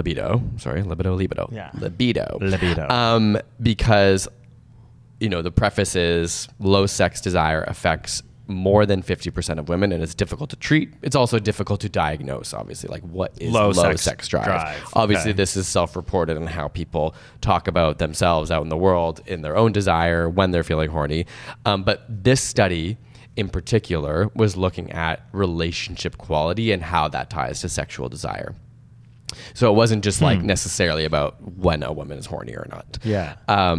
Yeah. Libido. Because, the preface is low sex desire affects more than 50% of women and it's difficult to treat. It's also difficult to diagnose, obviously. Like, what is low sex drive? Obviously, Okay. this is self-reported and how people talk about themselves out in the world in their own desire when they're feeling horny. But this study in particular was looking at relationship quality and how that ties to sexual desire. So it wasn't just like necessarily about when a woman is horny or not. Yeah.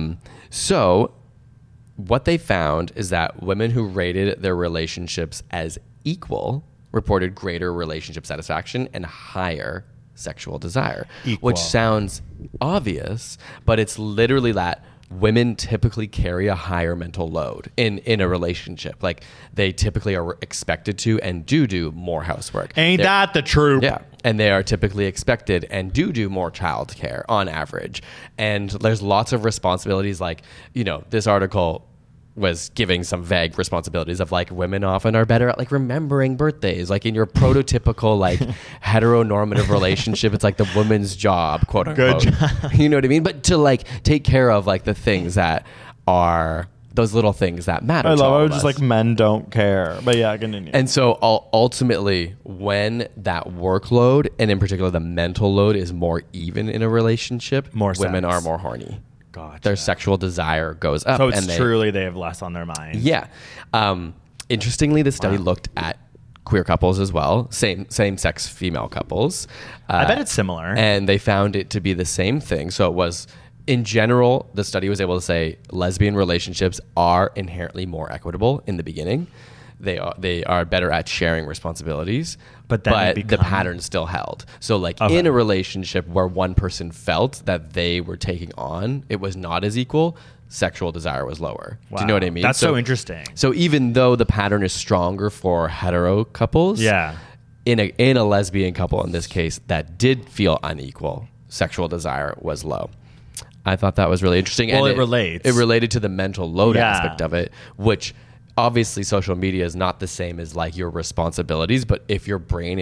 So what they found is that women who rated their relationships as equal reported greater relationship satisfaction and higher sexual desire, Equal. which sounds obvious, but it's literally that women typically carry a higher mental load in a relationship. Like they typically are expected to and do more housework. Ain't They're- that the truth? Yeah. And they are typically expected and do more childcare on average. And there's lots of responsibilities. Like, this article was giving some vague responsibilities of like women often are better at like remembering birthdays. Like in your prototypical like heteronormative relationship, it's like the woman's job, quote unquote. Good job. You know what I mean? But to like take care of like the things that are those little things that matter. I to love all how of just us. like men don't care. But yeah, continue. And so ultimately, when that workload, and in particular the mental load, is more even in a relationship, More women sex. are more horny. Gotcha. Their sexual desire goes up. So it's and truly they have less on their mind. Yeah. Interestingly, the study looked at queer couples as well, same sex female couples. I bet it's similar. And they found it to be the same thing. So it was, in general, the study was able to say lesbian relationships are inherently more equitable in the beginning. They are better at sharing responsibilities, But then it the become- pattern still held. So like Okay. in a relationship where one person felt that they were taking on, it was not as equal, sexual desire was lower. Do you know Wow. what I mean? That's so interesting. So even though the pattern is stronger for hetero couples, Yeah. in a lesbian couple in this case that did feel unequal, sexual desire was low. I thought that was really interesting. Well, and it relates. It related to the mental load Yeah. aspect of it, which obviously social media is not the same as like your responsibilities, but if your brain is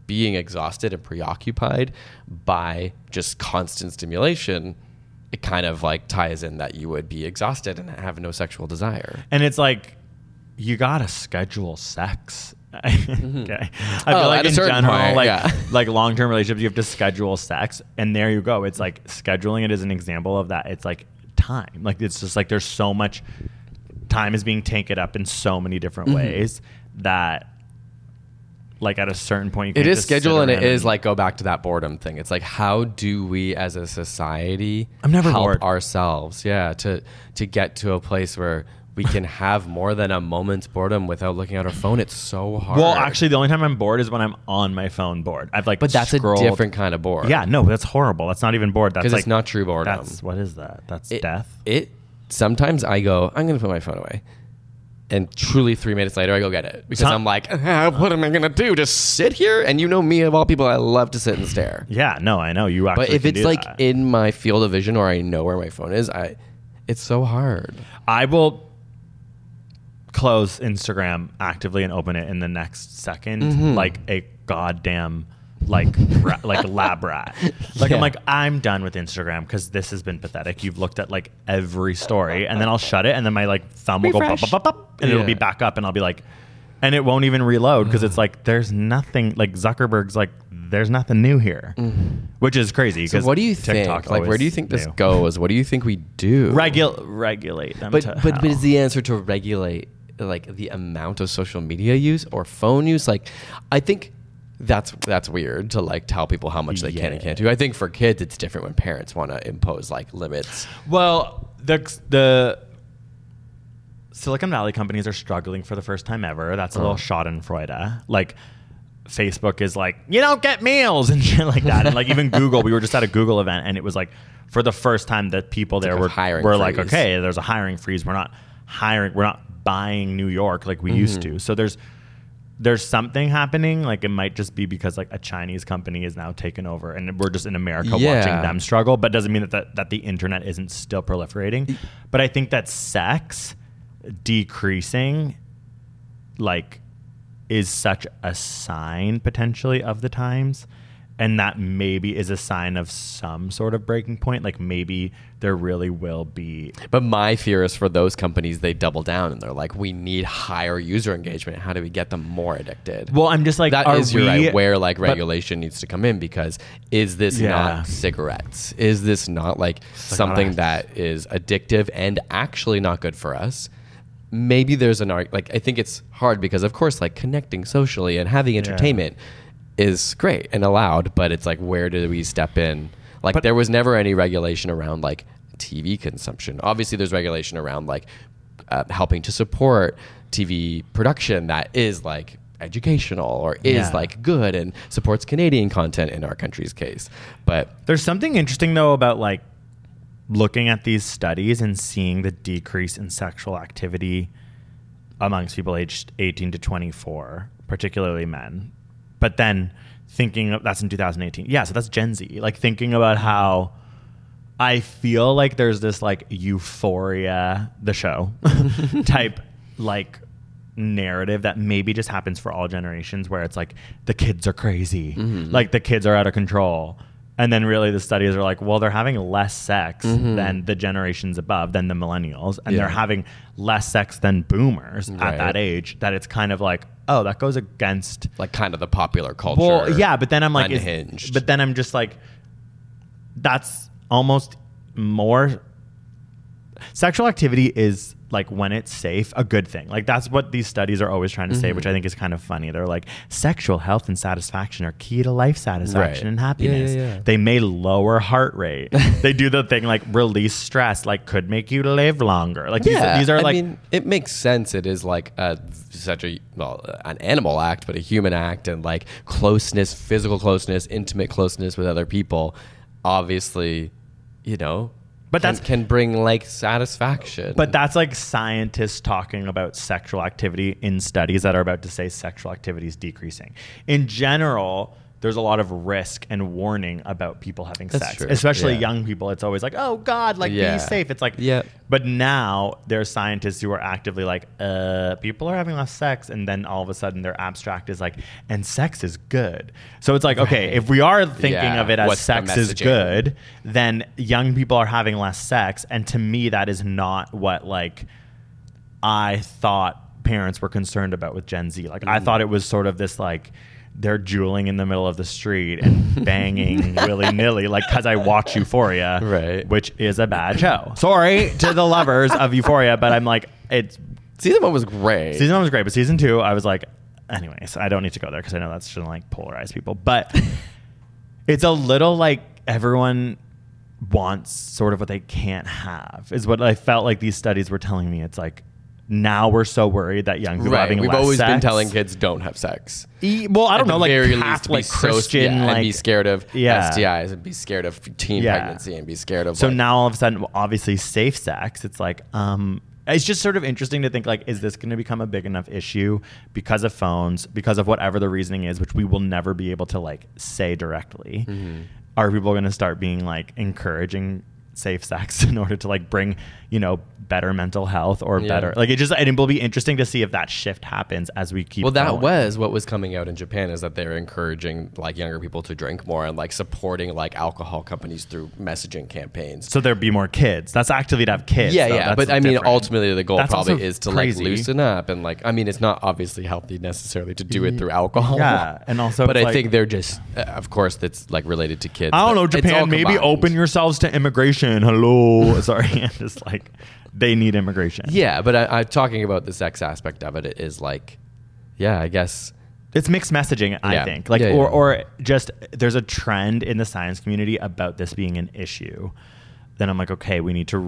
being exhausted and preoccupied by just constant stimulation, it kind of like ties in that you would be exhausted and have no sexual desire. And it's like, you gotta schedule sex. Okay. I feel like in general, point, like long-term relationships, you have to schedule sex, and there you go. It's like scheduling it is an example of that. It's like time. Like it's just like there's so much time is being taken up in so many different ways that, like at a certain point, you can it is schedule, and it is like go back to that boredom thing. It's like, how do we as a society help bored. Ourselves, to get to a place where we can have more than a moment's boredom without looking at our phone? It's so hard. Well, actually, the only time I'm bored is when I'm on my phone bored. I've like, but that's scrolled. a different kind of bored. Yeah, no, that's horrible. That's not even bored. That's like, it's not true boredom. What is that? That's death. Sometimes I go, I'm going to put my phone away. And truly 3 minutes later, I go get it. Because I'm like, what am I going to do? Just sit here? And you know me, of all people, I love to sit and stare. Yeah, no, I know. You actually But if can it's do like that. in my field of vision, or I know where my phone is, it's so hard. I will close Instagram actively and open it in the next second, like a goddamn like lab rat. Like I'm like, I'm done with Instagram because this has been pathetic. You've looked at like every story, and then I'll shut it, and then my like thumb will go pop, pop, pop, pop, and it'll be back up, and I'll be like, and it won't even reload because it's like there's nothing. Like Zuckerberg's like, there's nothing new here, which is crazy. So what do you TikTok think? Like, where do you think this goes? What do you think we do? Regulate them. But is the answer to regulate like the amount of social media use or phone use? Like, I think that's weird to like tell people how much they can and can't do. I think for kids it's different when parents want to impose like limits. Well, the Silicon Valley companies are struggling for the first time ever. That's a little schadenfreude. Like Facebook is like, you don't get meals and shit like that. And like even Google, we were just at a Google event, and it was like for the first time that people there were like, okay, there's a hiring freeze. We're not buying New York like we used to. So there's something happening. Like it might just be because like a Chinese company is now taken over, and we're just in America watching them struggle. But doesn't mean that the internet isn't still proliferating. But I think that sex decreasing like is such a sign potentially of the times, and that maybe is a sign of some sort of breaking point. Like maybe there really will be. But my fear is for those companies, they double down and they're like, we need higher user engagement. How do we get them more addicted? Well, I'm just like, you're right, where like regulation needs to come in, because is this not cigarettes? Is this not like something that is addictive and actually not good for us? Maybe there's like, I think it's hard because of course, like connecting socially and having entertainment is great and allowed, but it's like, where do we step in? Like there was never any regulation around like TV consumption. Obviously there's regulation around like helping to support TV production that is like educational or is like good and supports Canadian content in our country's case. But there's something interesting though about like looking at these studies and seeing the decrease in sexual activity amongst people aged 18 to 24, particularly men. But then thinking of, that's in 2018. Yeah, so that's Gen Z. Like thinking about how I feel like there's this like Euphoria, the show type like narrative that maybe just happens for all generations, where it's like the kids are crazy, like the kids are out of control. And then really the studies are like, well, they're having less sex than the generations above, than the millennials. And they're having less sex than boomers at that age, that it's kind of like, oh, that goes against like kind of the popular culture. Well, yeah, but then I'm like, unhinged. But then I'm just like, that's almost more. Sexual activity is like, when it's safe, a good thing. Like that's what these studies are always trying to say, which I think is kind of funny. They're like, sexual health and satisfaction are key to life satisfaction and happiness. They may lower heart rate. They do the thing like release stress, like could make you live longer. Like these are like, I mean, it makes sense. It is like such an animal act, but a human act, and like closeness, physical closeness, intimate closeness with other people, obviously, you know. But that can bring like satisfaction. But that's like scientists talking about sexual activity in studies that are about to say sexual activity is decreasing. In general, there's a lot of risk and warning about people having That's sex, true. especially Yeah. young people. It's always like, oh God, like Yeah. be safe. It's like, Yeah. But now there's scientists who are actively like, people are having less sex, and then all of a sudden their abstract is like, and sex is good. So it's like, okay, if we are thinking Yeah. of it as What's the sex is messaging? good, then young people are having less sex, and to me that is not what like I thought parents were concerned about with Gen Z. Like I thought it was sort of this like they're juuling in the middle of the street and banging willy-nilly, like because I watch Euphoria, Right. which is a bad show. Sorry to the lovers of Euphoria, but I'm like, it's Season 1 was great. season 1 was great, but season 2, I was like, anyways, I don't need to go there because I know that's gonna like polarize people. But it's a little like everyone wants sort of what they can't have, is what I felt like these studies were telling me. It's like now we're so worried that young people are having We've less always been sex. telling kids don't have sex. Well, I don't At know, the like very least, Catholic, be Christian, and like be scared of Yeah. STIs and be scared of teen Yeah. pregnancy and be scared of. So like, now all of a sudden, obviously, safe sex. It's like, it's just sort of interesting to think like, is this going to become a big enough issue because of phones, because of whatever the reasoning is, which we will never be able to like say directly. Mm-hmm. Are people going to start being like encouraging safe sex in order to like bring, you know, better mental health or Yeah. better like and it will be interesting to see if that shift happens as we keep well, that going. was what was coming out in Japan, is that they're encouraging like younger people to drink more and like supporting like alcohol companies through messaging campaigns. So there'd be more kids. That's actually to have kids. Yeah, though. yeah, That's but I mean, different. ultimately the goal That's probably also is to crazy. like loosen up and like. I mean, it's not obviously healthy necessarily to do it through alcohol. Yeah, and also but it's I like- think they're just, of course, that's like related to kids. I don't but know, it's all Japan, maybe combined. open yourselves to immigration. Hello. Sorry. Just like they need immigration. Yeah, but I'm talking about the sex aspect of it. It is like, yeah, I guess. It's mixed messaging, I Yeah. think. Like Yeah, or just there's a trend in the science community about this being an issue. Then I'm like, okay, we need to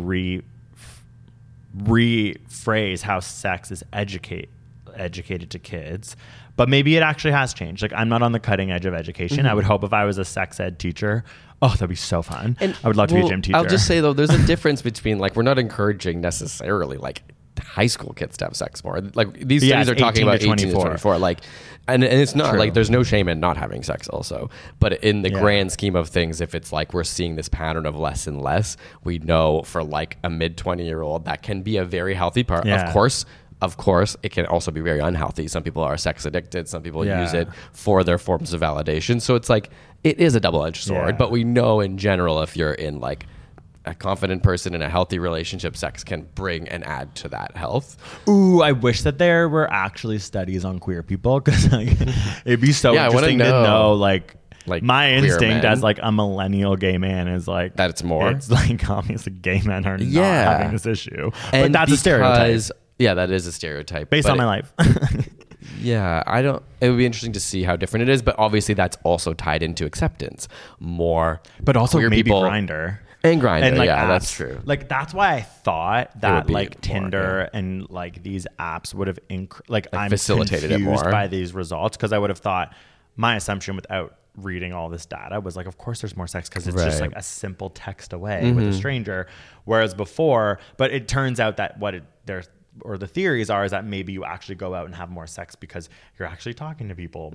rephrase how sex is educated to kids. But maybe it actually has changed. Like I'm not on the cutting edge of education. I would hope if I was a sex ed teacher, oh, that'd be so fun. I would love to be a gym teacher. I'll just say though, there's a difference between like, we're not encouraging necessarily like high school kids to have sex more. Like these Yeah, studies are talking 18 to about 18 to 24. 24. Like, and it's not True. like there's no shame in not having sex also. But in the Yeah. grand scheme of things, if it's like we're seeing this pattern of less and less, we know for like a mid 20-year-old that can be a very healthy part. Yeah. Of course, it can also be very unhealthy. Some people are sex addicted. Some people Yeah. use it for their forms of validation. So it's like, it is a double-edged sword. Yeah. But we know in general, if you're in like a confident person in a healthy relationship, sex can bring and add to that health. Ooh, I wish that there were actually studies on queer people because like, it'd be so Yeah, I wanna interesting to know. know like my queer instinct men. as like a millennial gay man is like That it's more? It's like obviously gay men are Yeah. not having this issue, but And that's a stereotype because- Yeah, that is a stereotype. based but on my it- life. Yeah, I don't. It would be interesting to see how different it is, but obviously that's also tied into acceptance. More, But also queer maybe people Grindr. and Grindr. And like yeah, apps. that's true. Like that's why I thought that be like more, Tinder and like these apps would have I'm facilitated it confused more. by these results because I would have thought my assumption without reading all this data was like, of course there's more sex because it's just Right. like a simple text away with a stranger. Whereas before, but it turns out that the theories are is that maybe you actually go out and have more sex because you're actually talking to people.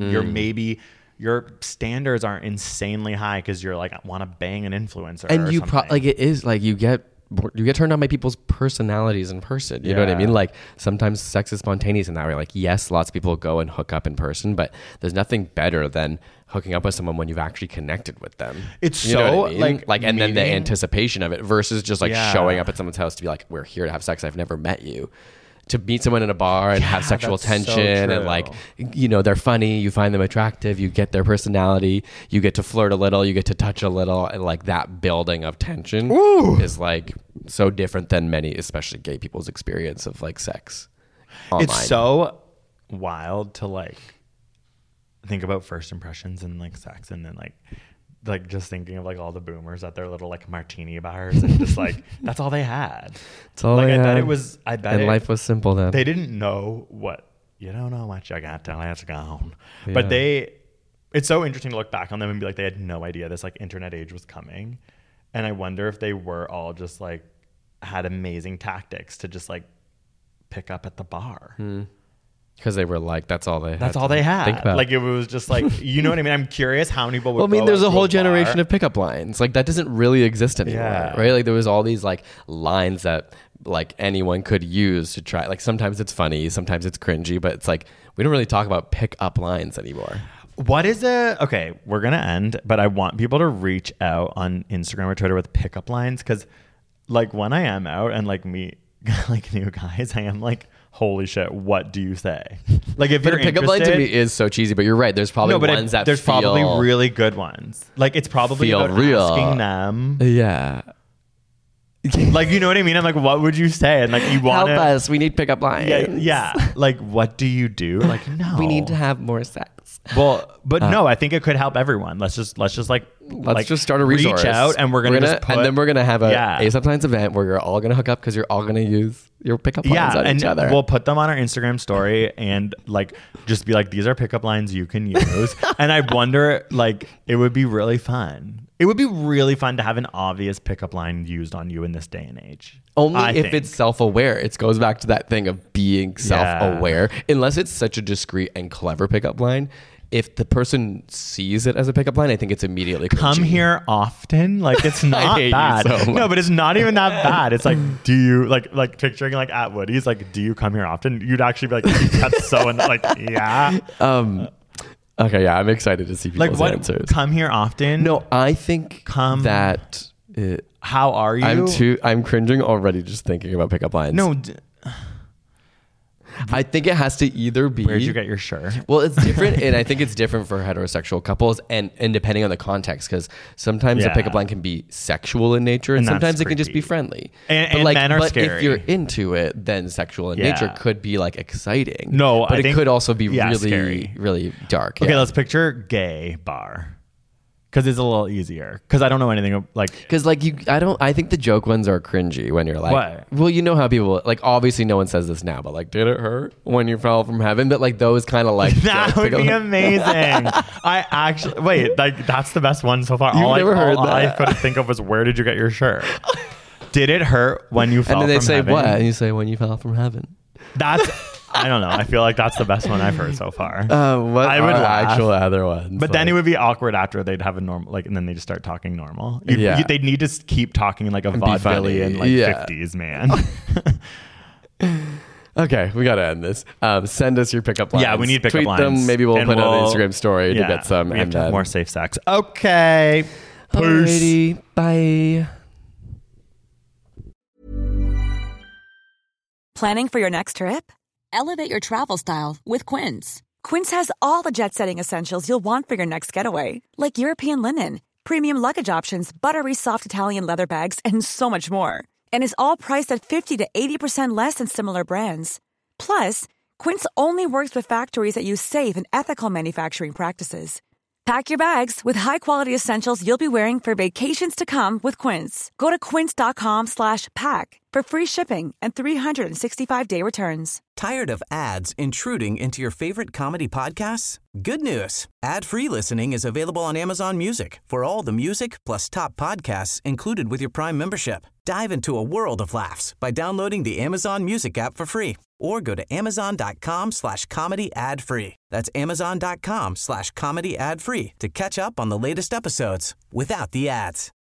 Your standards aren't insanely high because you're like want to bang an influencer. And or you something. like it is like you get turned on by people's personalities in person. You know what I Yeah. mean? Like sometimes sex is spontaneous in that way. Like yes, lots of people go and hook up in person, but there's nothing better than hooking up with someone when you've actually connected with them. It's You know so, what I mean? like, and then the meeting- anticipation of it versus just like Yeah. showing up at someone's house to be like, we're here to have sex. I've never met you. To meet someone in a bar and have sexual that's so tension true. and like, you know, they're funny, you find them attractive, you get their personality, you get to flirt a little, you get to touch a little, and like that building of tension is like so different than many, especially gay people's experience of like sex online. It's so wild to like think about first impressions and like sex and then like just thinking of like all the boomers at their little like martini bars and just like that's all they had. It's all like they I bet had. it was and life was simple then. they didn't know what you don't know what you got till it's gone. Yeah. But it's so interesting to look back on them and be like they had no idea this like internet age was coming. And I wonder if they were all just like had amazing tactics to just like pick up at the bar. Because they were like, that's all they had. That's all they had. Think about. Like it was just like, you know what I mean? I'm curious how many people would Well, I mean, go there's out a to whole bar. generation of pickup lines. Like that doesn't really exist anymore, Yeah. right? Like there was all these like lines that like anyone could use to try. Like sometimes it's funny, sometimes it's cringy, but it's like we don't really talk about pickup lines anymore. What is okay, we're going to end, but I want people to reach out on Instagram or Twitter with pickup lines because like when I am out and like meet like new guys, I am like, holy shit, what do you say? Like if But you're a pickup line to me is so cheesy, but you're right. There's probably ones that there's feel, probably really good ones. Like it's probably feel about real. asking them. Yeah. Like, you know what I mean? I'm like, what would you say? And like, you want Help us. We need pickup lines. Yeah. Like, what do you do? Like, no. We need to have more sex. Well, but no, I think it could help everyone. Let's just like Let's just start a resource. Reach out and we're gonna just put, and then we're gonna have a Yeah. Ace Up Lines event where you're all gonna hook up because you're all gonna use your pickup lines on and each other. we'll put them on our Instagram story and like just be like, these are pickup lines you can use. And I wonder, like, it would be really fun. It would be really fun to have an obvious pickup line used on you in this day and age. Only I if think. it's self-aware. It goes back to that thing of being self-aware. Unless it's such a discreet and clever pickup line. If the person sees it as a pickup line, I think it's immediately cringy. Come here often. Like it's not hate you bad. so much. No, but it's not even that bad. It's like, do you like picturing like at Woody's, like, do you come here often? You'd actually be like, that's so like, yeah. Okay, yeah, I'm excited to see people's Like what? answers. Come here often? No, I think that How are you? I'm cringing already just thinking about pickup lines. No. I think it has to either be. Where'd you get your shirt? Well, it's different, and I think it's different for heterosexual couples, and depending on the context, because sometimes a Yeah. pickup line can be sexual in nature, and And that's sometimes it can just be creepy. friendly. And but men are but scary. if you're into it, then sexual in Yeah. nature could be like exciting. No, but I it think- could also be yeah, really, scary. really dark. Okay, yeah. let's picture gay bar. Because it's a little easier. Because I don't know anything like. Because like I think the joke ones are cringy when you're like, What? well, you know how people like, obviously no one says this now, but like, did it hurt when you fell from heaven? But like those kind of like That jokes, would like, be amazing. I actually wait. Like that's the best one so far. You've all never heard all I that. could think of was, where did you get your shirt? Did it hurt when you fell and then they from say heaven? what? And you say when you fell from heaven. That's. I don't know. I feel like that's the best one I've heard so far. What I would are laugh. actual other ones? But then like, it would be awkward after they'd have a normal, like, and then they just start talking normal. Yeah. They'd need to keep talking like a be funny. vaudevillian, like Yeah. 50s man. Okay, we gotta end this. Send us your pickup lines. Yeah, we need pickup Tweet lines. them. Maybe we'll And put it on an we'll- Instagram story to Yeah, get some. We have And to have then more safe sex. Okay. Peace. Alrighty, bye. Planning for your next trip? Elevate your travel style with Quince. Quince has all the jet-setting essentials you'll want for your next getaway, like European linen, premium luggage options, buttery soft Italian leather bags, and so much more. And is all priced at 50 to 80% less than similar brands. Plus, Quince only works with factories that use safe and ethical manufacturing practices. Pack your bags with high-quality essentials you'll be wearing for vacations to come with Quince. Go to quince.com/pack for free shipping and 365-day returns. Tired of ads intruding into your favorite comedy podcasts? Good news. Ad-free listening is available on Amazon Music for all the music plus top podcasts included with your Prime membership. Dive into a world of laughs by downloading the Amazon Music app for free or go to amazon.com/comedy ad-free. That's amazon.com/comedy ad-free to catch up on the latest episodes without the ads.